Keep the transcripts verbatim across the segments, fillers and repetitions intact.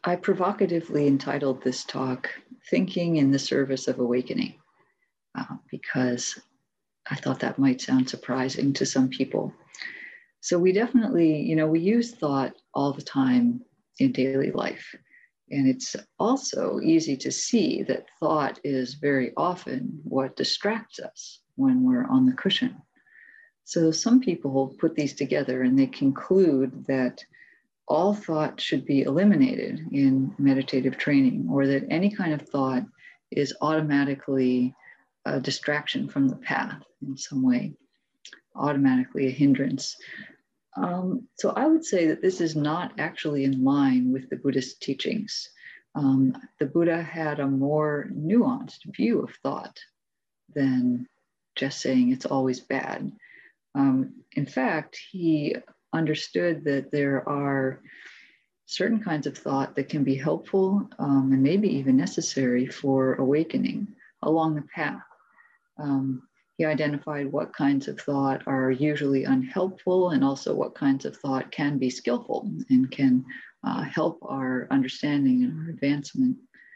I provocatively entitled this talk, Thinking in the Service of Awakening, uh, because I thought that might sound surprising to some people. So we definitely, you know, we use thought all the time in daily life. And it's also easy to see that thought is very often what distracts us when we're on the cushion. So some people put these together and they conclude that all thought should be eliminated in meditative training, or that any kind of thought is automatically a distraction from the path in some way, automatically a hindrance. Um, so I would say that this is not actually in line with the Buddhist teachings. Um, the Buddha had a more nuanced view of thought than just saying it's always bad. Um, in fact, he understood that there are certain kinds of thought that can be helpful um, and maybe even necessary for awakening along the path. Um, he identified what kinds of thought are usually unhelpful and also what kinds of thought can be skillful and can uh, help our understanding and our advancement.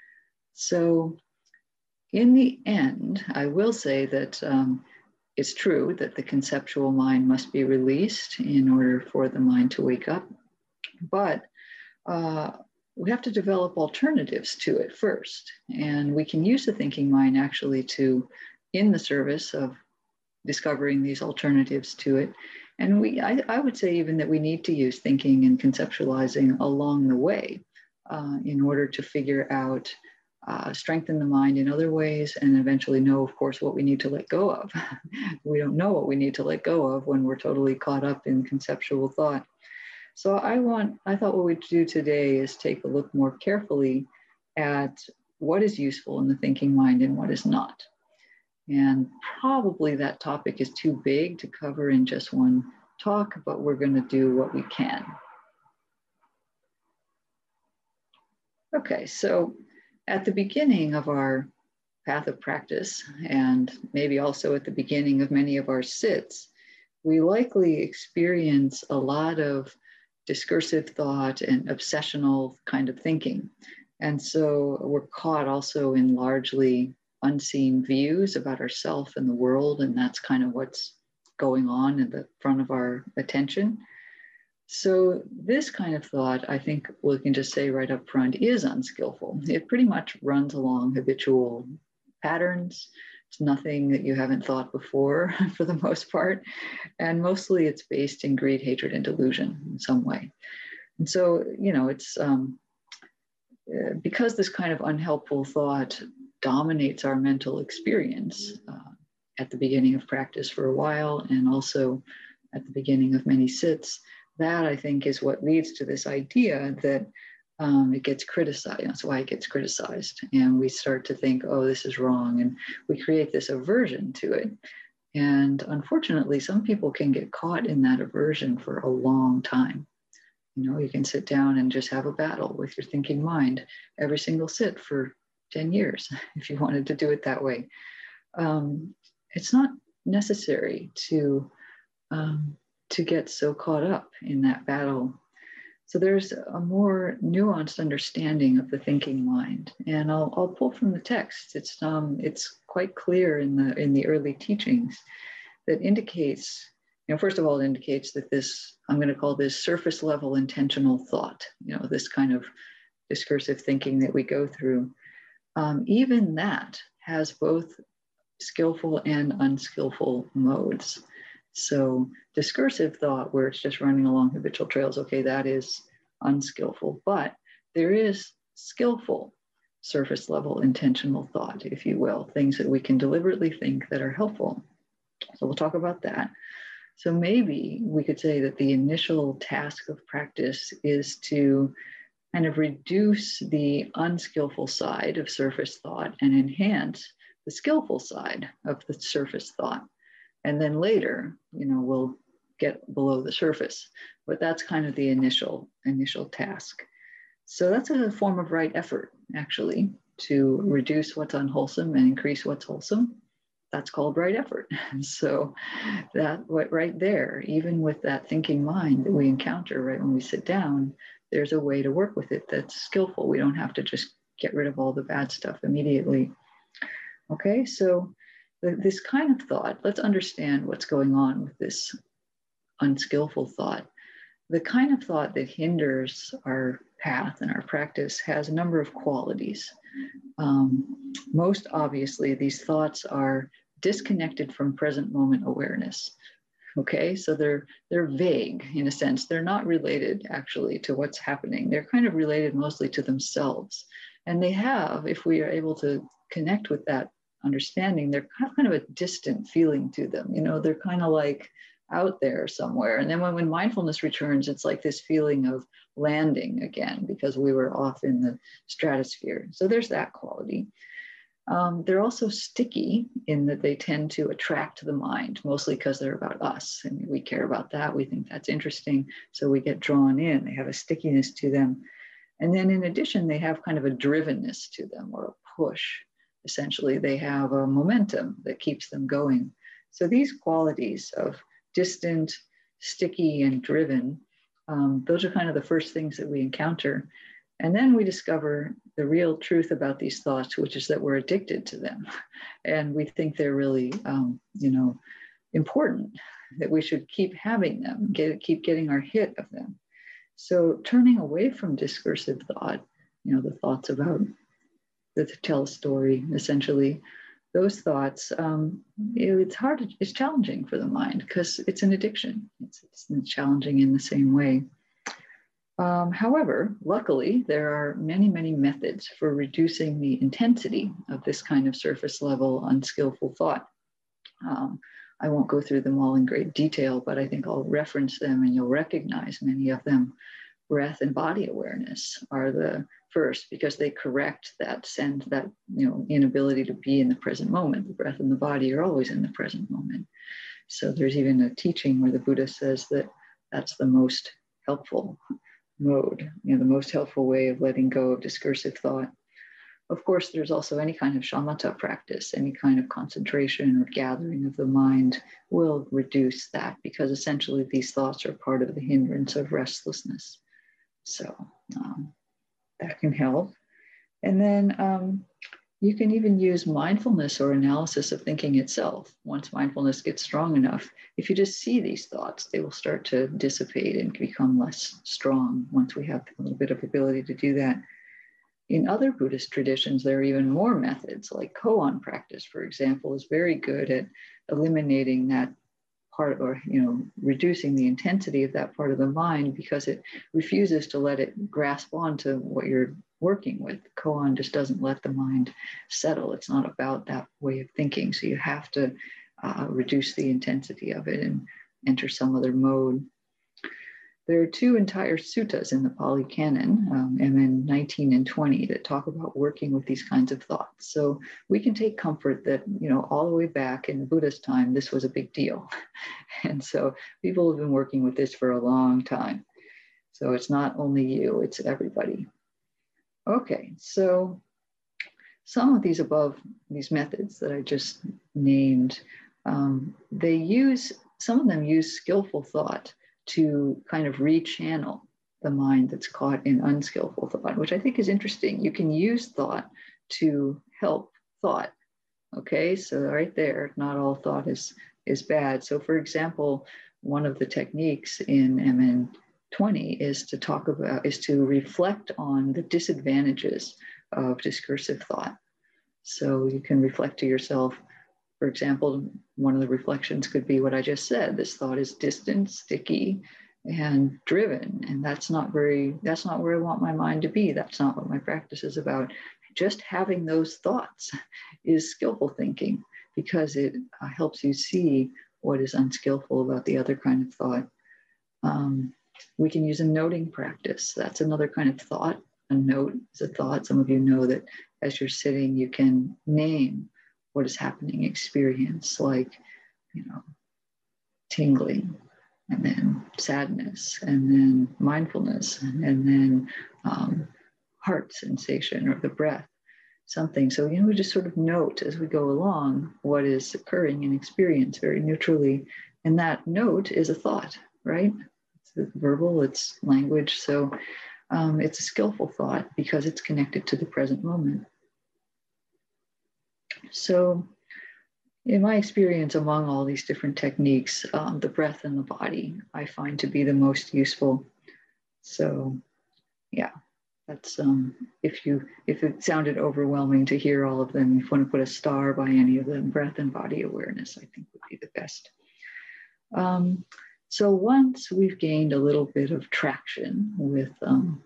So in the end, I will say that um, it's true that the conceptual mind must be released in order for the mind to wake up, but uh, we have to develop alternatives to it first. And we can use the thinking mind actually to, in the service of discovering these alternatives to it. And we, I, I would say even that we need to use thinking and conceptualizing along the way uh, in order to figure out, uh, strengthen the mind in other ways, and eventually know, of course, what we need to let go of. We don't know what we need to let go of when we're totally caught up in conceptual thought. So I want, I thought what we'd do today is take a look more carefully at what is useful in the thinking mind and what is not. And probably that topic is too big to cover in just one talk, but we're going to do what we can. Okay, so at the beginning of our path of practice, and maybe also at the beginning of many of our sits, we likely experience a lot of discursive thought and obsessional kind of thinking. And so we're caught also in largely unseen views about ourselves and the world, and that's kind of what's going on in the front of our attention. So this kind of thought, I think we can just say right up front, is unskillful. It pretty much runs along habitual patterns. It's nothing that you haven't thought before for the most part. And mostly it's based in greed, hatred, and delusion in some way. And so, you know, it's um, uh, because this kind of unhelpful thought dominates our mental experience uh, at the beginning of practice for a while, and also at the beginning of many sits, that I think is what leads to this idea that Um, it gets criticized. That's why it gets criticized. And we start to think, oh, this is wrong. And we create this aversion to it. And unfortunately, some people can get caught in that aversion for a long time. You know, you can sit down and just have a battle with your thinking mind every single sit for ten years, if you wanted to do it that way. Um, it's not necessary to, um, to get so caught up in that battle. So there's a more nuanced understanding of the thinking mind, and I'll, I'll pull from the text. It's um, it's quite clear in the in the early teachings that indicates, you know, first of all, it indicates that this, I'm going to call this surface level intentional thought. You know, this kind of discursive thinking that we go through, um, even that has both skillful and unskillful modes. So discursive thought, where it's just running along habitual trails, okay, that is unskillful, but there is skillful surface level intentional thought, if you will, things that we can deliberately think that are helpful. So we'll talk about that. So maybe we could say that the initial task of practice is to kind of reduce the unskillful side of surface thought and enhance the skillful side of the surface thought. And then later, you know, we'll get below the surface, but that's kind of the initial, initial task. So that's a form of right effort, actually, to reduce what's unwholesome and increase what's wholesome. That's called right effort. And so that right there, even with that thinking mind that we encounter right when we sit down, there's a way to work with it that's skillful. We don't have to just get rid of all the bad stuff immediately. Okay, so the, this kind of thought, let's understand what's going on with this unskillful thought. The kind of thought that hinders our path and our practice has a number of qualities. Um, most obviously, these thoughts are disconnected from present moment awareness. Okay, so they're they're vague in a sense. They're not related actually to what's happening. They're kind of related mostly to themselves. And they have, if we are able to connect with that understanding, they're kind of a distant feeling to them. You know, they're kind of like out there somewhere. And then when, when mindfulness returns, it's like this feeling of landing again because we were off in the stratosphere. So there's that quality. Um, they're also sticky in that they tend to attract the mind, mostly because they're about us. And we care about that. We think that's interesting. So we get drawn in. They have a stickiness to them. And then in addition, they have kind of a drivenness to them or a push. Essentially, they have a momentum that keeps them going. So these qualities of distant, sticky, and driven, um, those are kind of the first things that we encounter. And then we discover the real truth about these thoughts, which is that we're addicted to them. And we think they're really, um, you know, important, that we should keep having them, get, keep getting our hit of them. So turning away from discursive thought, you know, the thoughts about that tell a story, essentially, those thoughts, um, it, it's hard, to, it's challenging for the mind because it's an addiction. It's, it's challenging in the same way. Um, however, luckily, there are many, many methods for reducing the intensity of this kind of surface level, unskillful thought. Um, I won't go through them all in great detail, but I think I'll reference them and you'll recognize many of them. Breath and body awareness are the first because they correct that sense, that you know, inability to be in the present moment. The breath and the body are always in the present moment. So there's even a teaching where the Buddha says that that's the most helpful mode, you know, the most helpful way of letting go of discursive thought. Of course, there's also any kind of shamatha practice, any kind of concentration or gathering of the mind will reduce that because essentially these thoughts are part of the hindrance of restlessness. So um, that can help. And then um, you can even use mindfulness or analysis of thinking itself. Once mindfulness gets strong enough, if you just see these thoughts, they will start to dissipate and become less strong once we have a little bit of ability to do that. In other Buddhist traditions, there are even more methods, like koan practice, for example, is very good at eliminating that part, or you know, reducing the intensity of that part of the mind because it refuses to let it grasp onto what you're working with. Koan just doesn't let the mind settle. It's not about that way of thinking. So you have to uh, reduce the intensity of it and enter some other mode. There are two entire suttas in the Pali Canon, um, M N nineteen and twenty, that talk about working with these kinds of thoughts. So we can take comfort that, you know, all the way back in Buddha's time, this was a big deal. And so people have been working with this for a long time. So it's not only you, it's everybody. Okay, so some of these above, these methods that I just named, um, they use, some of them use skillful thought to kind of rechannel the mind that's caught in unskillful thought, which I think is interesting. You can use thought to help thought. Okay, so right there, not all thought is, is bad. So for example, one of the techniques in M N twenty is to talk about, is to reflect on the disadvantages of discursive thought. So you can reflect to yourself. For example, one of the reflections could be what I just said. This thought is distant, sticky, and driven. And that's not very, that's not where I want my mind to be. That's not what my practice is about. Just having those thoughts is skillful thinking because it uh, helps you see what is unskillful about the other kind of thought. Um, we can use a noting practice. That's another kind of thought. A note is a thought. Some of you know that as you're sitting, you can name what is happening, experience, like, you know, tingling, and then sadness, and then mindfulness, and then um, heart sensation or the breath, something. So, you know, we just sort of note as we go along what is occurring in experience very neutrally. And that note is a thought, right? It's verbal, it's language. So um, it's a skillful thought because it's connected to the present moment. So in my experience among all these different techniques, um, the breath and the body I find to be the most useful. So yeah, that's, um, if you, if it sounded overwhelming to hear all of them, if you want to put a star by any of them, breath and body awareness, I think would be the best. Um, so once we've gained a little bit of traction with um,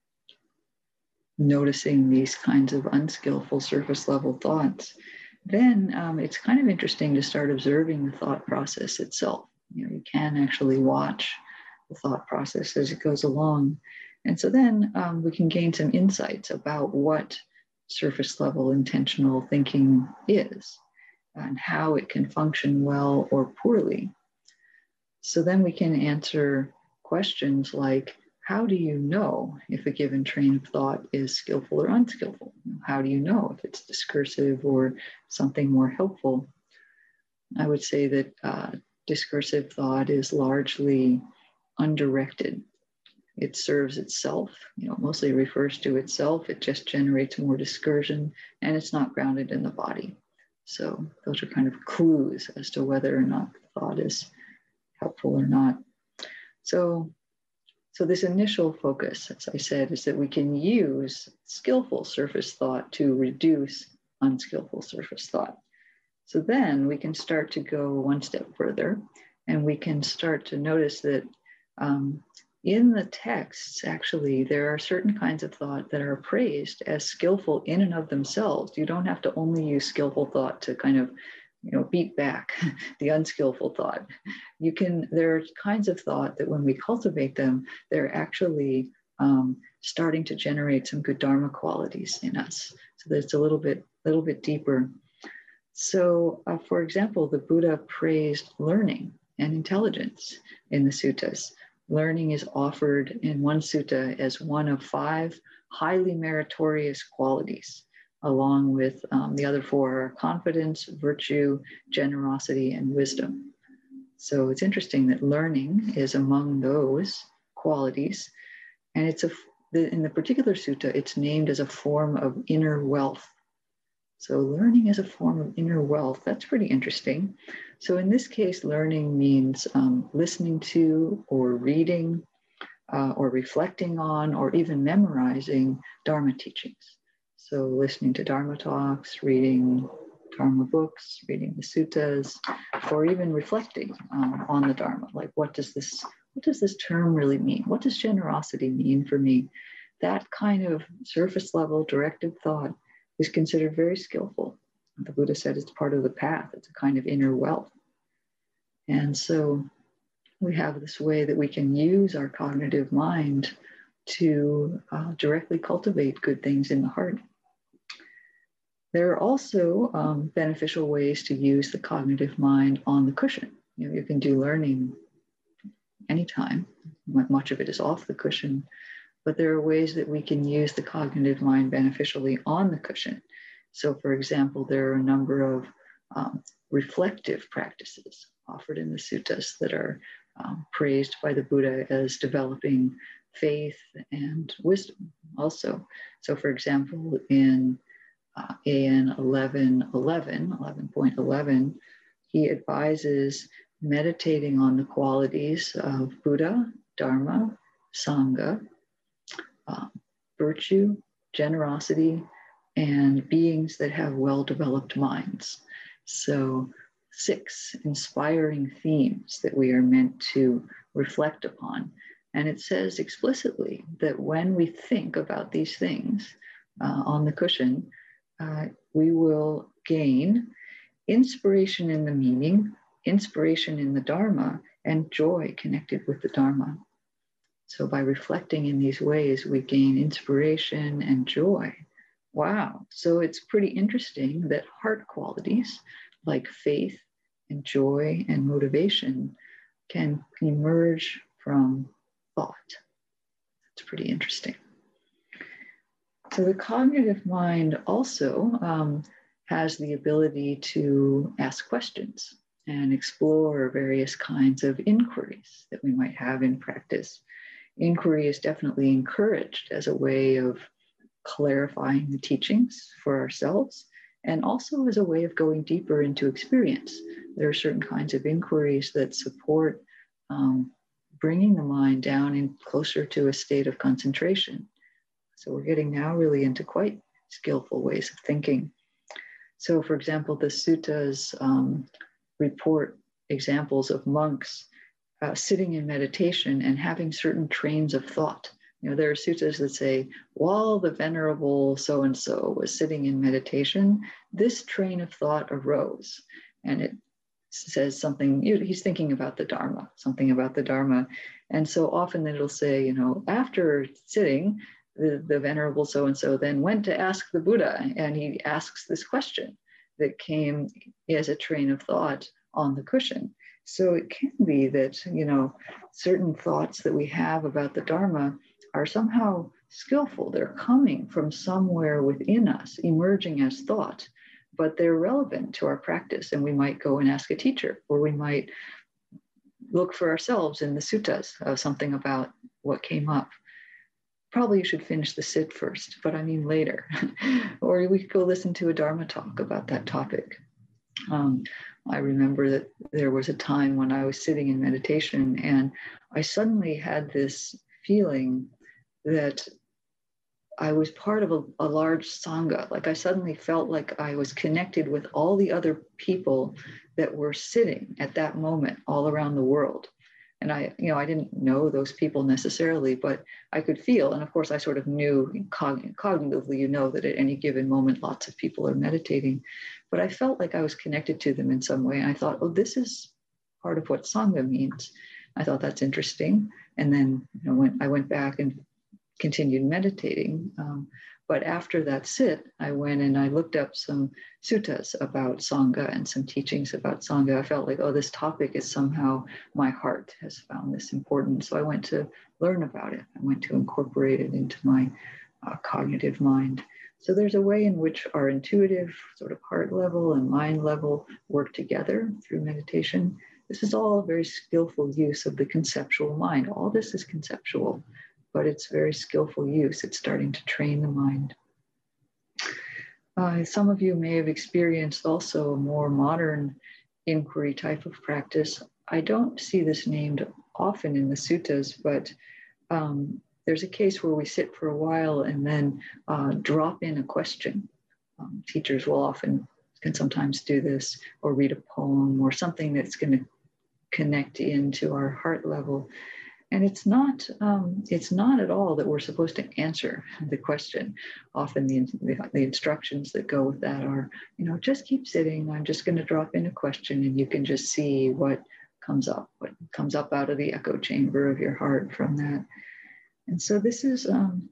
noticing these kinds of unskillful surface level thoughts, then um, it's kind of interesting to start observing the thought process itself. You know, you can actually watch the thought process as it goes along. And so then um, we can gain some insights about what surface level intentional thinking is and how it can function well or poorly. So then we can answer questions like, how do you know if a given train of thought is skillful or unskillful? How do you know if it's discursive or something more helpful? I would say that uh, discursive thought is largely undirected. It serves itself, you know, mostly refers to itself. It just generates more discursion, and it's not grounded in the body. So those are kind of clues as to whether or not the thought is helpful or not. So, so this initial focus, as I said, is that we can use skillful surface thought to reduce unskillful surface thought. So then we can start to go one step further, and we can start to notice that um, in the texts, actually, there are certain kinds of thought that are praised as skillful in and of themselves. You don't have to only use skillful thought to kind of, you know, beat back the unskillful thought. You can, there are kinds of thought that when we cultivate them, they're actually um, starting to generate some good Dharma qualities in us. So that it's a little bit, little bit deeper. So, uh, for example, the Buddha praised learning and intelligence in the suttas. Learning is offered in one sutta as one of five highly meritorious qualities, along with um, the other four are confidence, virtue, generosity, and wisdom. So it's interesting that learning is among those qualities, and it's a, in the particular sutta, it's named as a form of inner wealth. So learning is a form of inner wealth. That's pretty interesting. So in this case, learning means um, listening to or reading uh, or reflecting on or even memorizing Dharma teachings. So listening to Dharma talks, reading Dharma books, reading the suttas, or even reflecting um, on the Dharma. Like, what does this, what does this term really mean? What does generosity mean for me? That kind of surface level directed thought is considered very skillful. The Buddha said it's part of the path. It's a kind of inner wealth. And so we have this way that we can use our cognitive mind to uh, directly cultivate good things in the heart. There are also um, beneficial ways to use the cognitive mind on the cushion. You know, you can do learning anytime. Much of it is off the cushion, but there are ways that we can use the cognitive mind beneficially on the cushion. So for example, there are a number of um, reflective practices offered in the suttas that are um, praised by the Buddha as developing faith and wisdom also. So for example, in uh, A N eleven eleven, eleven point eleven, he advises meditating on the qualities of Buddha, Dharma, Sangha, uh, virtue, generosity, and beings that have well-developed minds. So six inspiring themes that we are meant to reflect upon. And it says explicitly that when we think about these things uh, on the cushion, uh, we will gain inspiration in the meaning, inspiration in the Dharma, and joy connected with the Dharma. So by reflecting in these ways, we gain inspiration and joy. Wow. So it's pretty interesting that heart qualities like faith and joy and motivation can emerge from thought. It's pretty interesting. So the cognitive mind also um, has the ability to ask questions and explore various kinds of inquiries that we might have in practice. Inquiry is definitely encouraged as a way of clarifying the teachings for ourselves, and also as a way of going deeper into experience. There are certain kinds of inquiries that support um, bringing the mind down and closer to a state of concentration. So we're getting now really into quite skillful ways of thinking. So for example, the suttas um, report examples of monks uh, sitting in meditation and having certain trains of thought. You know, there are suttas that say, while the venerable so-and-so was sitting in meditation, this train of thought arose. And it says something, he's thinking about the Dharma, something about the Dharma. And so often it'll say, you know, after sitting, the, the venerable so-and-so then went to ask the Buddha, and he asks this question that came as a train of thought on the cushion. So it can be that, you know, certain thoughts that we have about the Dharma are somehow skillful. They're coming from somewhere within us, emerging as thought, but they're relevant to our practice. And we might go and ask a teacher, or we might look for ourselves in the suttas of something about what came up. Probably you should finish the sit first, but I mean later. Or we could go listen to a Dharma talk about that topic. Um, I remember that there was a time when I was sitting in meditation and I suddenly had this feeling that I was part of a, a large sangha. Like I suddenly felt like I was connected with all the other people that were sitting at that moment all around the world. And I, you know, I didn't know those people necessarily, but I could feel, and of course I sort of knew cogn- cognitively, you know, that at any given moment, lots of people are meditating, but I felt like I was connected to them in some way. And I thought, oh, this is part of what Sangha means. I thought that's interesting. And then, you know, when I went back and continued meditating. Um, but after that sit, I went and I looked up some suttas about Sangha and some teachings about Sangha. I felt like, oh, this topic is somehow, my heart has found this important. So I went to learn about it. I went to incorporate it into my uh, cognitive mind. So there's a way in which our intuitive sort of heart level and mind level work together through meditation. This is all a very skillful use of the conceptual mind. All this is conceptual, but it's very skillful use. It's starting to train the mind. Uh, some of you may have experienced also a more modern inquiry type of practice. I don't see this named often in the suttas, but um, there's a case where we sit for a while and then uh, drop in a question. Um, teachers will often, can sometimes do this, or read a poem or something that's going to connect into our heart level. And it's not, um, it's not at all that we're supposed to answer the question. Often the, the, the instructions that go with that are, you know, just keep sitting. I'm just going to drop in a question and you can just see what comes up, what comes up out of the echo chamber of your heart from that. And so this is, um,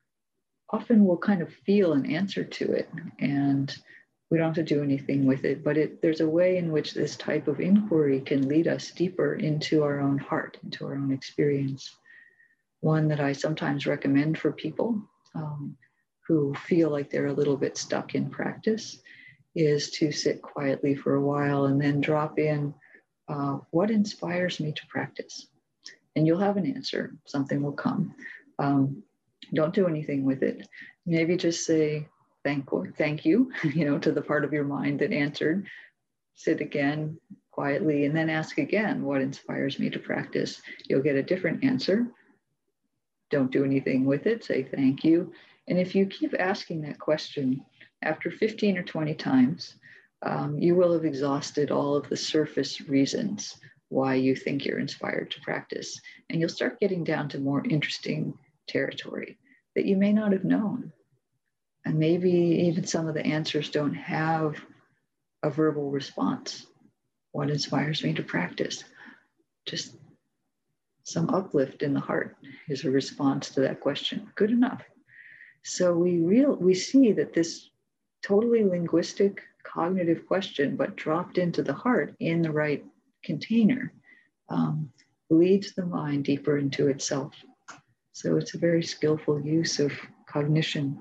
often we'll kind of feel an answer to it and we don't have to do anything with it, but it, there's a way in which this type of inquiry can lead us deeper into our own heart, into our own experience. One that I sometimes recommend for people um, who feel like they're a little bit stuck in practice is to sit quietly for a while and then drop in, uh, what inspires me to practice? And you'll have an answer, something will come. Um, don't do anything with it. Maybe just say, Thank, thank you, you know, to the part of your mind that answered. Sit again quietly and then ask again, what inspires me to practice? You'll get a different answer. Don't do anything with it. Say thank you. And if you keep asking that question, after fifteen or twenty times, um, you will have exhausted all of the surface reasons why you think you're inspired to practice. And you'll start getting down to more interesting territory that you may not have known. And maybe even some of the answers don't have a verbal response. What inspires me to practice? Just some uplift in the heart is a response to that question. Good enough. So we real we see that this totally linguistic cognitive question, but dropped into the heart in the right container, um, leads the mind deeper into itself. So it's a very skillful use of cognition.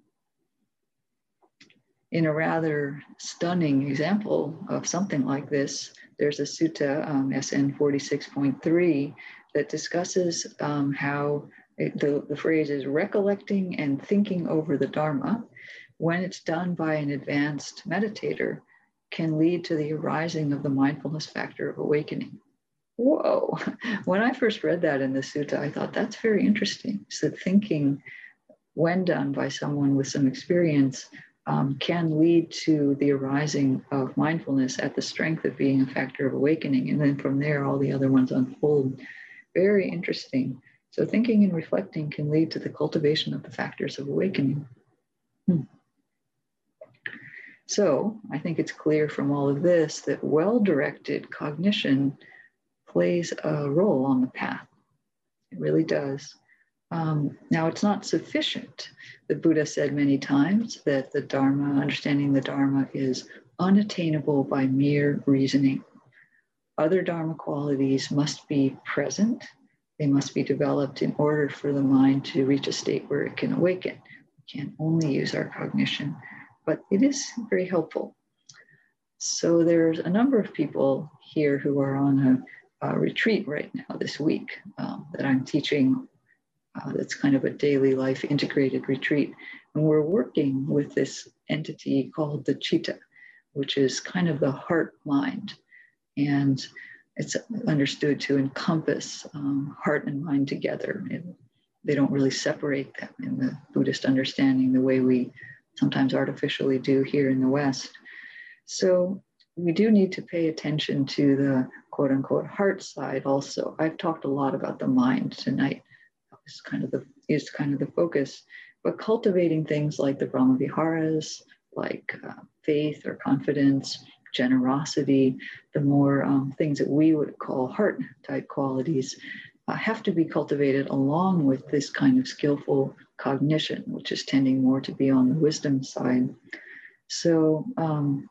In a rather stunning example of something like this, there's a sutta, um, S N forty-six point three, that discusses um, how it, the, the phrase is recollecting and thinking over the Dharma, when it's done by an advanced meditator, can lead to the arising of the mindfulness factor of awakening. Whoa. When I first read that in the sutta, I thought that's very interesting. So thinking, when done by someone with some experience, um, can lead to the arising of mindfulness at the strength of being a factor of awakening. And then from there, all the other ones unfold. Very interesting. So thinking and reflecting can lead to the cultivation of the factors of awakening. Hmm. So I think it's clear from all of this that well-directed cognition plays a role on the path. It really does. Um, now, it's not sufficient. The Buddha said many times that the Dharma, understanding the Dharma, is unattainable by mere reasoning. Other Dharma qualities must be present. They must be developed in order for the mind to reach a state where it can awaken. We can't only use our cognition, but it is very helpful. So there's a number of people here who are on a, a retreat right now this week um, that I'm teaching. Uh, that's kind of a daily life integrated retreat. And we're working with this entity called the Chitta, which is kind of the heart mind. And it's understood to encompass um, heart and mind together. And they don't really separate them in the Buddhist understanding the way we sometimes artificially do here in the West. So we do need to pay attention to the quote unquote heart side also. I've talked a lot about the mind tonight. Is kind of the is kind of the focus, but cultivating things like the Brahmaviharas, like uh, faith or confidence, generosity, the more um, things that we would call heart type qualities, uh, have to be cultivated along with this kind of skillful cognition, which is tending more to be on the wisdom side. So, um,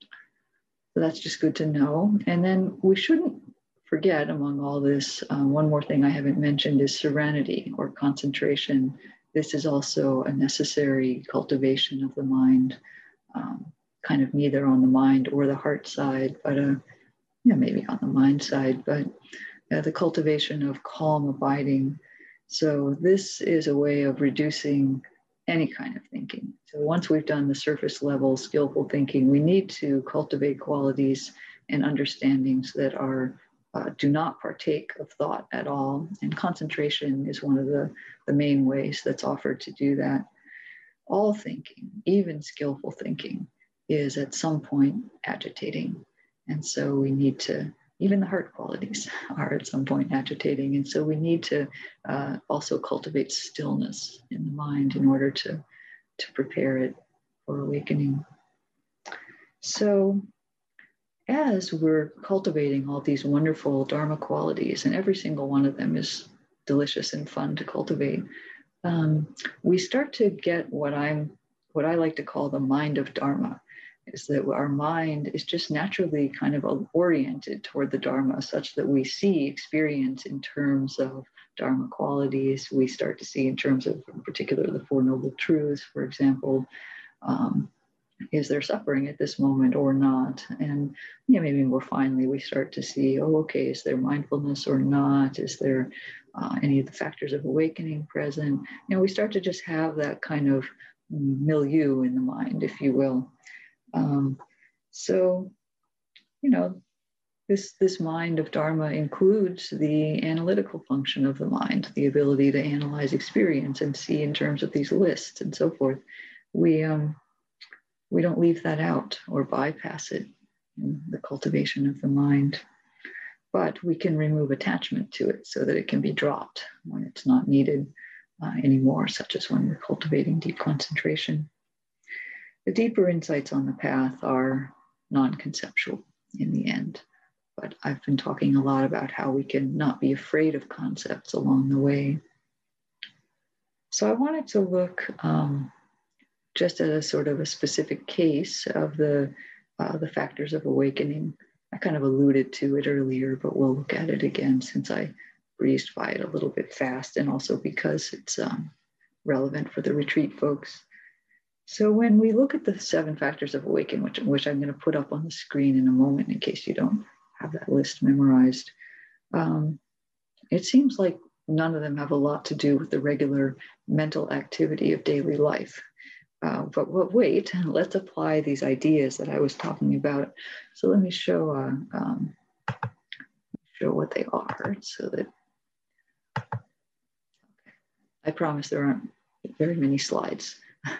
so that's just good to know. And then we shouldn't forget, among all this, um, one more thing I haven't mentioned is serenity or concentration. This is also a necessary cultivation of the mind, um, kind of neither on the mind or the heart side, but uh, yeah, maybe on the mind side, but uh, the cultivation of calm abiding. So this is a way of reducing any kind of thinking. So once we've done the surface level skillful thinking, we need to cultivate qualities and understandings that are Uh, do not partake of thought at all. And concentration is one of the, the main ways that's offered to do that. All thinking, even skillful thinking, is at some point agitating. And so we need to, even the heart qualities are at some point agitating. And so we need to uh, also cultivate stillness in the mind in order to, to prepare it for awakening. So as we're cultivating all these wonderful Dharma qualities, and every single one of them is delicious and fun to cultivate, um, we start to get what I'm, what I like to call the mind of Dharma, is that our mind is just naturally kind of oriented toward the Dharma, such that we see experience in terms of Dharma qualities. We start to see in terms of, in particular, the Four Noble Truths, for example. Um, Is there suffering at this moment or not? And you know, maybe more finally, we start to see, oh, okay, is there mindfulness or not? Is there uh, any of the factors of awakening present? You know, we start to just have that kind of milieu in the mind, if you will. Um, so, you know, this, this mind of Dharma includes the analytical function of the mind, the ability to analyze experience and see in terms of these lists and so forth. We, um, We don't leave that out or bypass it in the cultivation of the mind, but we can remove attachment to it so that it can be dropped when it's not needed uh, anymore, such as when we're cultivating deep concentration. The deeper insights on the path are non-conceptual in the end, but I've been talking a lot about how we can not be afraid of concepts along the way. So I wanted to look um, just as a sort of a specific case of the, uh, the factors of awakening. I kind of alluded to it earlier, but we'll look at it again since I breezed by it a little bit fast, and also because it's um, relevant for the retreat folks. So when we look at the seven factors of awakening, which, which I'm going to put up on the screen in a moment in case you don't have that list memorized, um, it seems like none of them have a lot to do with the regular mental activity of daily life. Uh, but, but wait, let's apply these ideas that I was talking about. So let me show, uh, um, show what they are so that, I promise there aren't very many slides.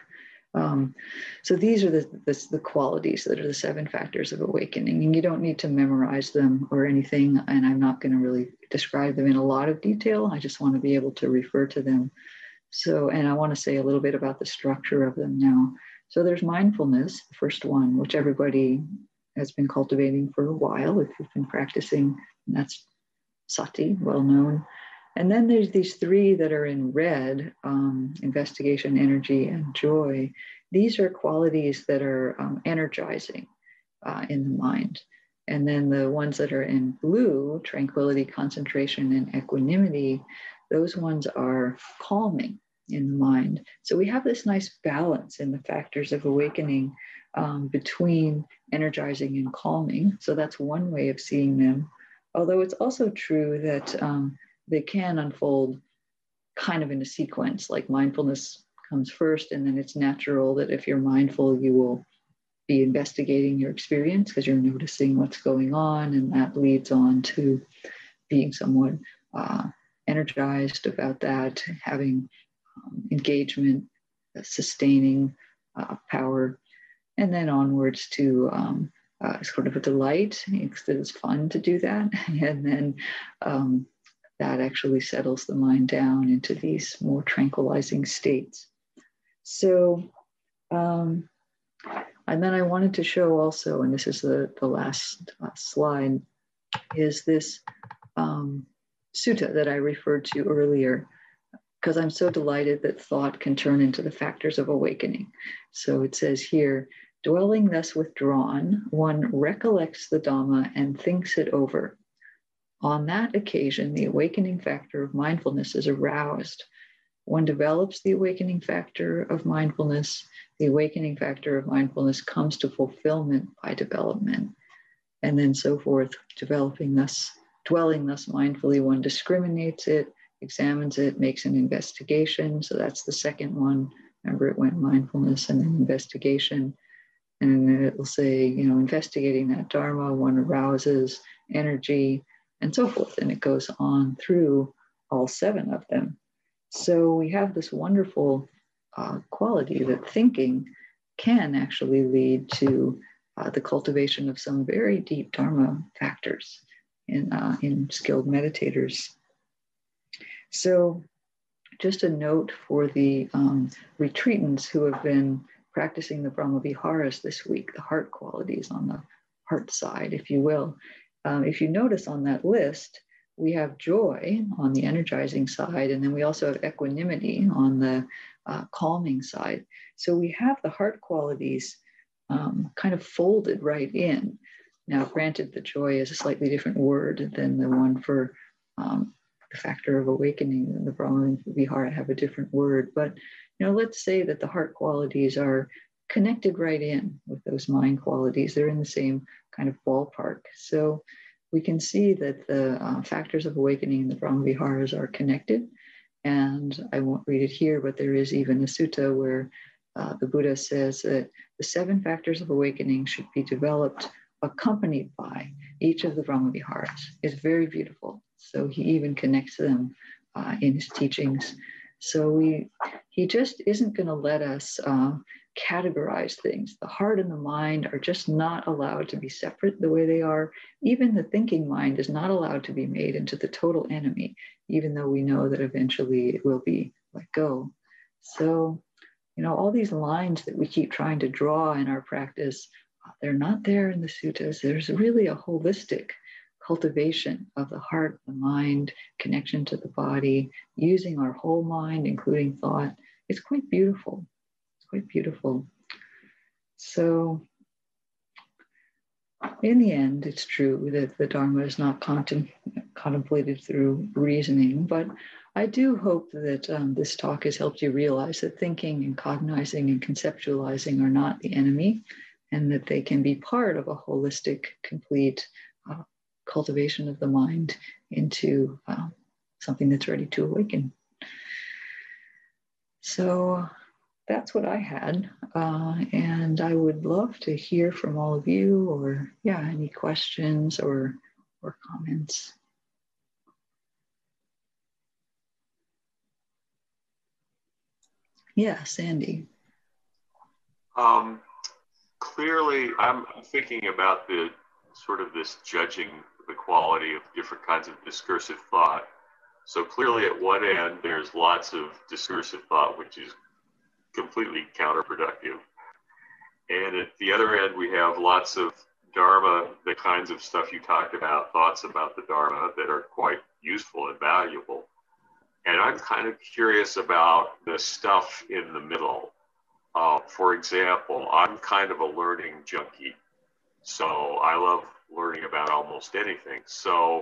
Um, so these are the, the, the qualities that are the seven factors of awakening, and you don't need to memorize them or anything, and I'm not going to really describe them in a lot of detail. I just want to be able to refer to them. So, and I want to say a little bit about the structure of them now. So there's mindfulness, the first one, which everybody has been cultivating for a while if you've been practicing, and that's sati, well known. And then there's these three that are in red, um, investigation, energy, and joy. These are qualities that are um, energizing uh, in the mind. And then the ones that are in blue, tranquility, concentration, and equanimity, those ones are calming in the mind. So we have this nice balance in the factors of awakening um, between energizing and calming. So that's one way of seeing them. Although it's also true that um, they can unfold kind of in a sequence, like mindfulness comes first, and then it's natural that if you're mindful, you will be investigating your experience because you're noticing what's going on, and that leads on to being somewhat uh, energized about that, having um, engagement, uh, sustaining uh, power, and then onwards to um, uh, sort of a delight, because it's fun to do that, and then um, that actually settles the mind down into these more tranquilizing states. So, um, and then I wanted to show also, and this is the, the last uh, slide, is this um, sutta that I referred to earlier, because I'm so delighted that thought can turn into the factors of awakening. So it says here, dwelling thus withdrawn, one recollects the Dhamma and thinks it over. On that occasion, the awakening factor of mindfulness is aroused. One develops the awakening factor of mindfulness. The awakening factor of mindfulness comes to fulfillment by development, and then so forth, developing thus, dwelling thus mindfully, one discriminates it, examines it, makes an investigation. So that's the second one. Remember, it went mindfulness and then investigation. And then it will say, you know, investigating that Dharma, one arouses energy, and so forth. And it goes on through all seven of them. So we have this wonderful uh, quality that thinking can actually lead to uh, the cultivation of some very deep Dharma factors in, uh, in skilled meditators. So just a note for the um, retreatants who have been practicing the Brahma Viharas this week, the heart qualities on the heart side, if you will. Um, if you notice on that list, we have joy on the energizing side, and then we also have equanimity on the uh, calming side. So we have the heart qualities um, kind of folded right in. Now, granted, the joy is a slightly different word than the one for um, the factor of awakening, and the Brahma Vihara have a different word. But, you know, let's say that the heart qualities are connected right in with those mind qualities. They're in the same kind of ballpark. So we can see that the uh, factors of awakening in the Brahma Viharas are connected. And I won't read it here, but there is even a sutta where uh, the Buddha says that the seven factors of awakening should be developed accompanied by each of the Brahma Viharas. It's very beautiful. So he even connects them uh, in his teachings. So we, he just isn't going to let us uh, categorize things. The heart and the mind are just not allowed to be separate the way they are. Even the thinking mind is not allowed to be made into the total enemy, even though we know that eventually it will be let go. So, you know, all these lines that we keep trying to draw in our practice, they're not there in the suttas. There's really a holistic cultivation of the heart, the mind, connection to the body, using our whole mind, including thought. It's quite beautiful. It's quite beautiful. So in the end, it's true that the Dharma is not contem- contemplated through reasoning, but I do hope that um, this talk has helped you realize that thinking and cognizing and conceptualizing are not the enemy, and that they can be part of a holistic, complete uh, cultivation of the mind into uh, something that's ready to awaken. So that's what I had. Uh, and I would love to hear from all of you, or yeah, any questions or, or comments. Yeah, Sandy. Um, clearly, I'm thinking about the sort of this judging the quality of different kinds of discursive thought. So clearly at one end, there's lots of discursive thought, which is completely counterproductive. And at the other end, we have lots of Dharma, the kinds of stuff you talked about, thoughts about the Dharma that are quite useful and valuable. And I'm kind of curious about the stuff in the middle. Uh, for example, I'm kind of a learning junkie. So I love learning about almost anything. So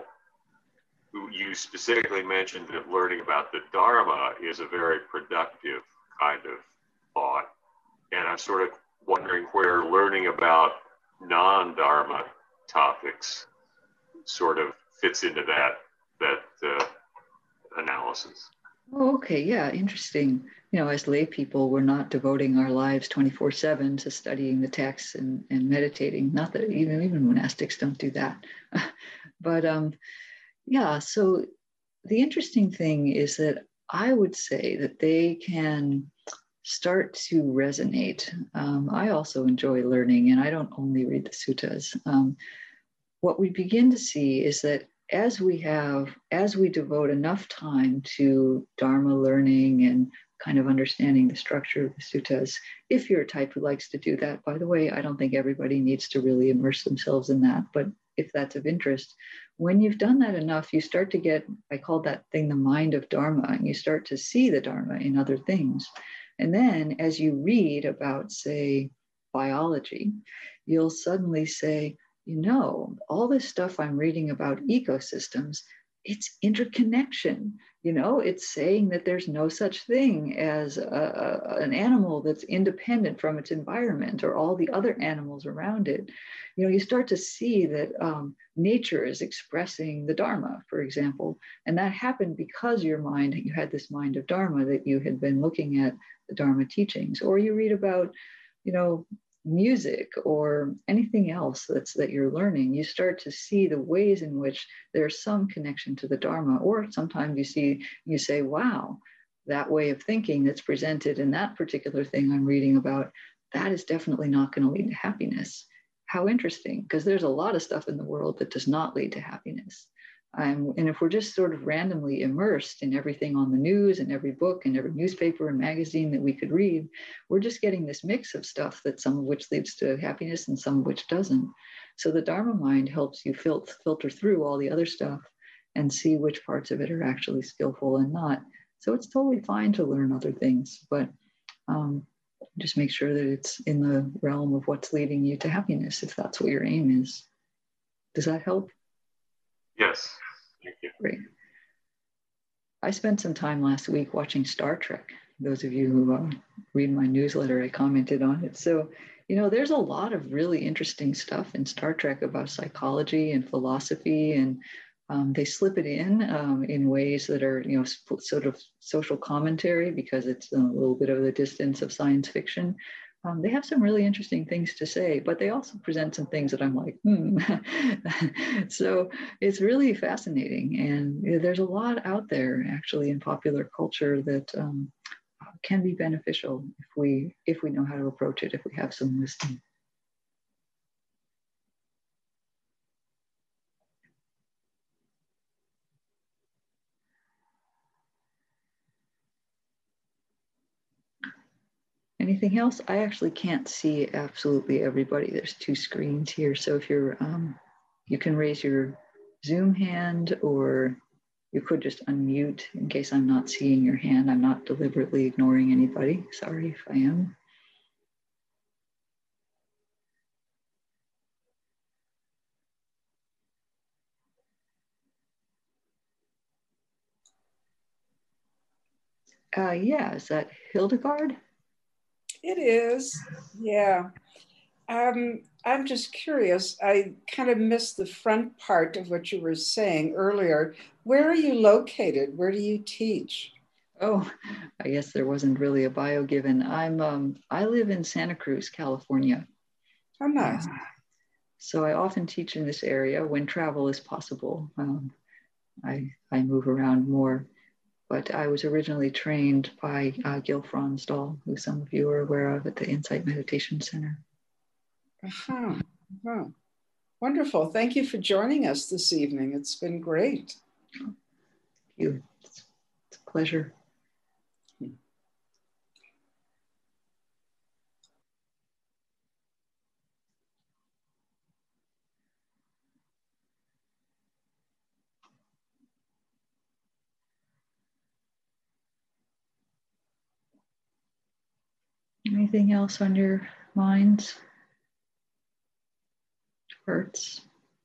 you specifically mentioned that learning about the Dharma is a very productive kind of thought. And I'm sort of wondering where learning about non-Dharma topics sort of fits into that, that uh, analysis. Oh, okay, yeah, interesting. You know, as lay people, we're not devoting our lives twenty-four seven to studying the texts and, and meditating. Not that even, even monastics don't do that. But um, yeah, so the interesting thing is that I would say that they can start to resonate. Um, I also enjoy learning, and I don't only read the suttas. Um, what we begin to see is that as we have, as we devote enough time to Dharma learning and kind of understanding the structure of the suttas, if you're a type who likes to do that, by the way, I don't think everybody needs to really immerse themselves in that, but if that's of interest, when you've done that enough, you start to get, I call that thing the mind of Dharma, and you start to see the Dharma in other things. And then as you read about, say, biology, you'll suddenly say, you know, all this stuff I'm reading about ecosystems, it's interconnection. You know, it's saying that there's no such thing as a, a, an animal that's independent from its environment or all the other animals around it. You know, you start to see that um, nature is expressing the Dharma, for example. And that happened because your mind, you had this mind of Dharma that you had been looking at the Dharma teachings. Or you read about, you know, music or anything else that's that you're learning, you start to see the ways in which there's some connection to the Dharma. Or sometimes you see, you say, wow, that way of thinking that's presented in that particular thing I'm reading about, that is definitely not going to lead to happiness. How interesting, because there's a lot of stuff in the world that does not lead to happiness. Um, and if we're just sort of randomly immersed in everything on the news and every book and every newspaper and magazine that we could read, we're just getting this mix of stuff that some of which leads to happiness and some of which doesn't. So the Dharma mind helps you fil- filter through all the other stuff and see which parts of it are actually skillful and not. So it's totally fine to learn other things, but um, just make sure that it's in the realm of what's leading you to happiness, if that's what your aim is. Does that help? Yes, thank you. Great. I spent some time last week watching Star Trek. Those of you who uh, read my newsletter, I commented on it. So, you know, there's a lot of really interesting stuff in Star Trek about psychology and philosophy, and um, they slip it in um, in ways that are, you know, sp- sort of social commentary because it's a little bit of the distance of science fiction. Um, they have some really interesting things to say, but they also present some things that I'm like, hmm. So it's really fascinating. And you know, there's a lot out there actually in popular culture that um, can be beneficial if we if we know how to approach it, if we have some wisdom. Anything else? I actually can't see absolutely everybody. There's two screens here. So if you're, um, you can raise your Zoom hand, or you could just unmute in case I'm not seeing your hand. I'm not deliberately ignoring anybody. Sorry if I am. Uh, yeah, is that Hildegard? It is, yeah. um, I'm just curious. I kind of missed the front part of what you were saying earlier. Where are you located? Where do you teach? Oh, I guess there wasn't really a bio given. I'm um, I live in Santa Cruz, California. Oh, nice. Um, so I often teach in this area when travel is possible. Um, I I move around more, but I was originally trained by uh, Gil Fronsdal, who some of you are aware of at the Insight Meditation Center. Uh-huh. Uh-huh. Wonderful. Thank you for joining us this evening. It's been great. Thank you. It's, it's a pleasure. Anything else on your minds? Hearts?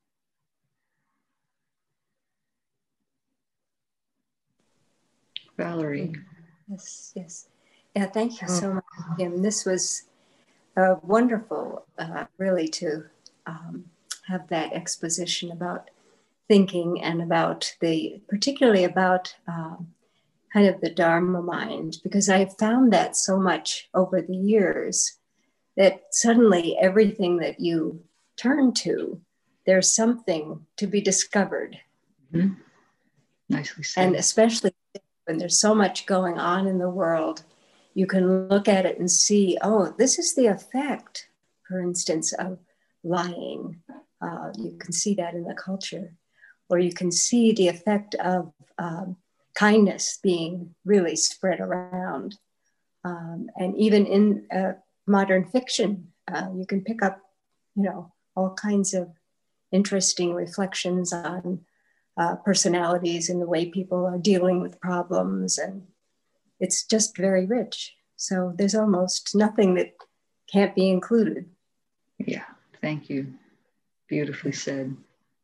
Valerie. Yes, yes. Yeah, thank you so much, Kim. This was uh, wonderful, uh, really, to um, have that exposition about thinking and about the, particularly about um, kind of the Dharma mind, because I found that so much over the years that suddenly everything that you turn to, there's something to be discovered. Mm-hmm. Nicely said. And especially when there's so much going on in the world, you can look at it and see, oh, this is the effect, for instance, of lying. Uh, you can see that in the culture. Or you can see the effect of um, kindness being really spread around. Um, and even in uh, modern fiction, uh, you can pick up, you know, all kinds of interesting reflections on uh, personalities and the way people are dealing with problems. And it's just very rich. So there's almost nothing that can't be included. Yeah, thank you. Beautifully said.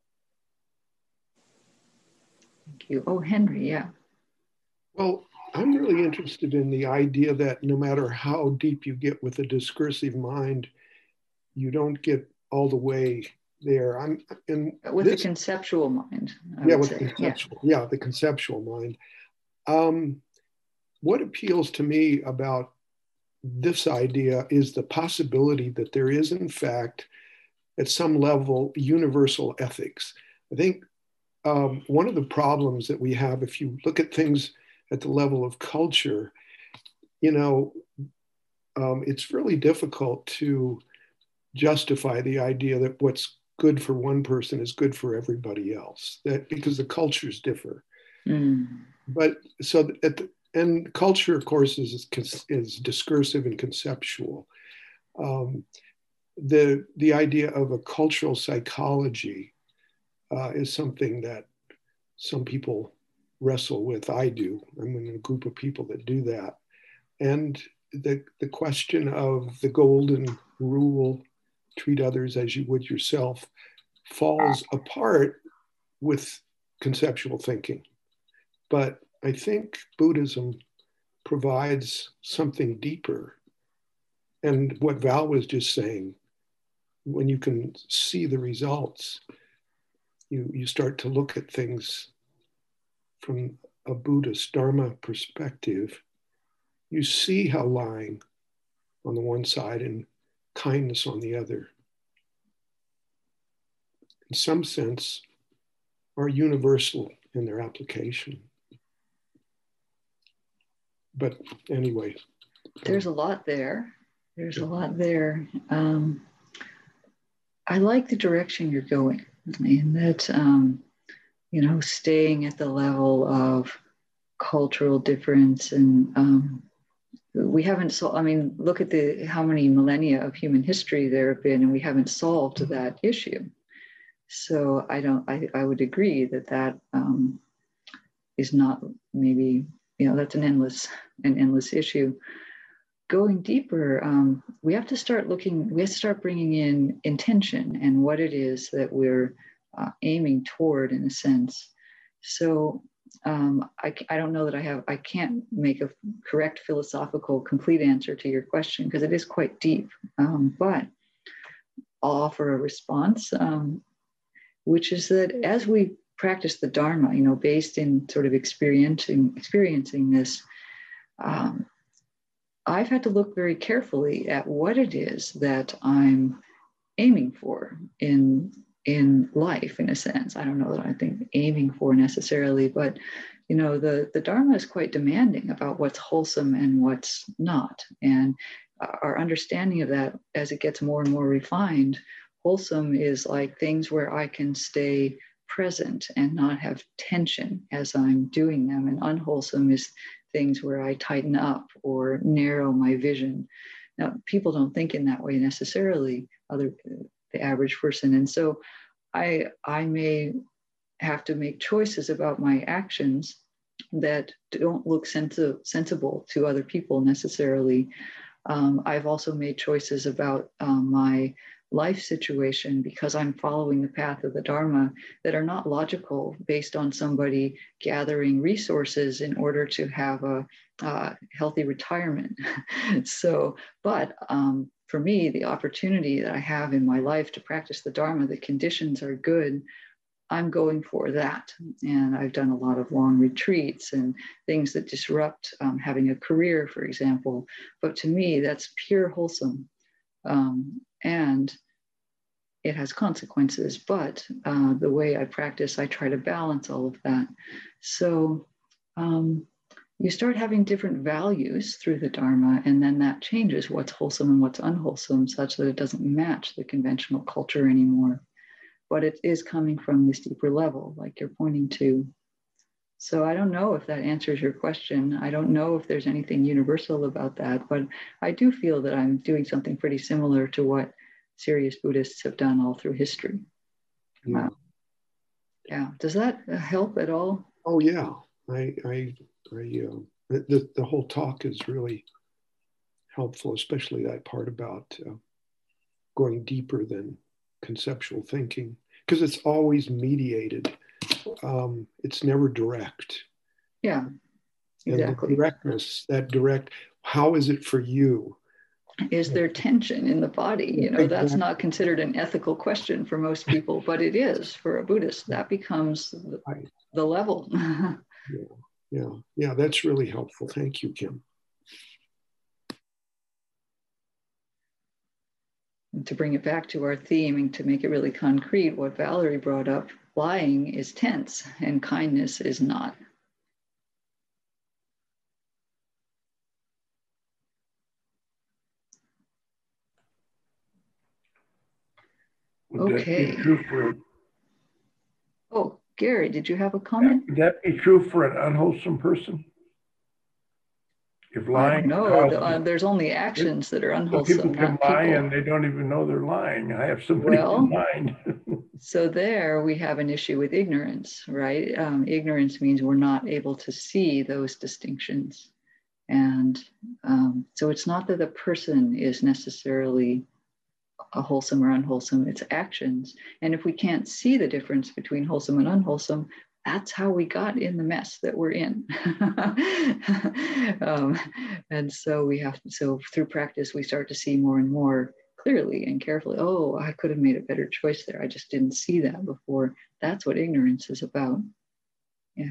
Thank you. Oh, Henry, yeah. Well, I'm really interested in the idea that no matter how deep you get with a discursive mind, you don't get all the way there. I'm in with this, the conceptual mind. I yeah, would with say. conceptual, yeah. yeah, the conceptual mind. Um, what appeals to me about this idea is the possibility that there is, in fact, at some level, universal ethics. I think um, one of the problems that we have, if you look at things at the level of culture, you know, um, it's really difficult to justify the idea that what's good for one person is good for everybody else, that because the cultures differ. Mm. But so at the, and culture, of course, is is discursive and conceptual. Um, the the idea of a cultural psychology uh, is something that some people wrestle with. I do. I'm in a group of people that do that. And the the question of the golden rule, treat others as you would yourself, falls apart with conceptual thinking. But I think Buddhism provides something deeper. And what Val was just saying, when you can see the results, you, you start to look at things from a Buddhist Dharma perspective. You see how lying on the one side and kindness on the other, in some sense, are universal in their application. But anyway. There's a lot there. There's a lot there. Um, I like the direction you're going, and that, um, you know, staying at the level of cultural difference. And um, we haven't, so, I mean, look at the how many millennia of human history there have been, and we haven't solved that issue. So I don't, I, I would agree that that um, is not maybe, you know, that's an endless, an endless issue. Going deeper, um, we have to start looking, we have to start bringing in intention and what it is that we're uh, aiming toward, in a sense. So um, I, I don't know that I have, I can't make a correct philosophical complete answer to your question because it is quite deep. Um, but offer a response, um, which is that as we practice the Dharma, you know, based in sort of experiencing experiencing this, um, I've had to look very carefully at what it is that I'm aiming for in in life, in a sense. I don't know that I think aiming for necessarily, but you know, the, the Dharma is quite demanding about what's wholesome and what's not. And our understanding of that, as it gets more and more refined, wholesome is like things where I can stay present and not have tension as I'm doing them. And unwholesome is things where I tighten up or narrow my vision. Now, people don't think in that way necessarily, other the average person. And so I, I may have to make choices about my actions that don't look sensi- sensible to other people necessarily. Um, I've also made choices about um, my life situation because I'm following the path of the Dharma that are not logical based on somebody gathering resources in order to have a uh, healthy retirement. So, but um, for me, the opportunity that I have in my life to practice the Dharma, the conditions are good. I'm going for that. And I've done a lot of long retreats and things that disrupt um, having a career, for example. But to me, that's pure wholesome. Um, and it has consequences, but uh, the way I practice, I try to balance all of that. So um, you start having different values through the Dharma, and then that changes what's wholesome and what's unwholesome such that it doesn't match the conventional culture anymore. But it is coming from this deeper level, like you're pointing to. So I don't know if that answers your question. I don't know if there's anything universal about that, but I do feel that I'm doing something pretty similar to what serious Buddhists have done all through history. Yeah. Wow. Yeah. Does that help at all? Oh yeah. I, I, I uh, the, the whole talk is really helpful, especially that part about uh, going deeper than conceptual thinking, because it's always mediated. Um, it's never direct. Yeah, exactly. And the directness, that direct, how is it for you? Is there tension in the body? You know, Exactly. That's not considered an ethical question for most people, but it is for a Buddhist. That becomes the, the level. yeah, yeah, yeah, that's really helpful. Thank you, Kim. To bring it back to our theme and to make it really concrete, what Valerie brought up, lying is tense and kindness is not. Would Okay. that be true for, oh, Gary, did you have a comment? would that be true for an unwholesome person? If lying I don't know. causes, Uh, there's only actions that are some unwholesome, people can not lie people. and they don't even know they're lying. I have somebody Well, in mind. So there we have an issue with ignorance, right? Um, ignorance means we're not able to see those distinctions. And um, so it's not that the person is necessarily a wholesome or unwholesome, it's actions. And if we can't see the difference between wholesome and unwholesome, that's how we got in the mess that we're in. um, and so we have to, so through practice, we start to see more and more clearly and carefully, oh, I could have made a better choice there. I just didn't see that before. That's what ignorance is about. Yeah.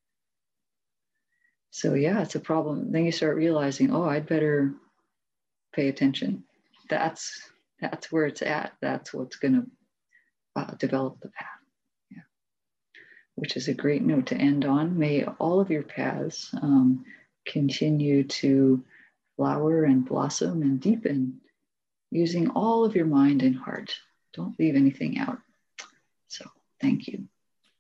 So yeah, it's a problem. Then you start realizing, oh, I'd better pay attention. That's that's where it's at. That's what's going to uh, develop the path. Yeah. Which is a great note to end on. May all of your paths um, continue to flower and blossom and deepen using all of your mind and heart. Don't leave anything out. So thank you.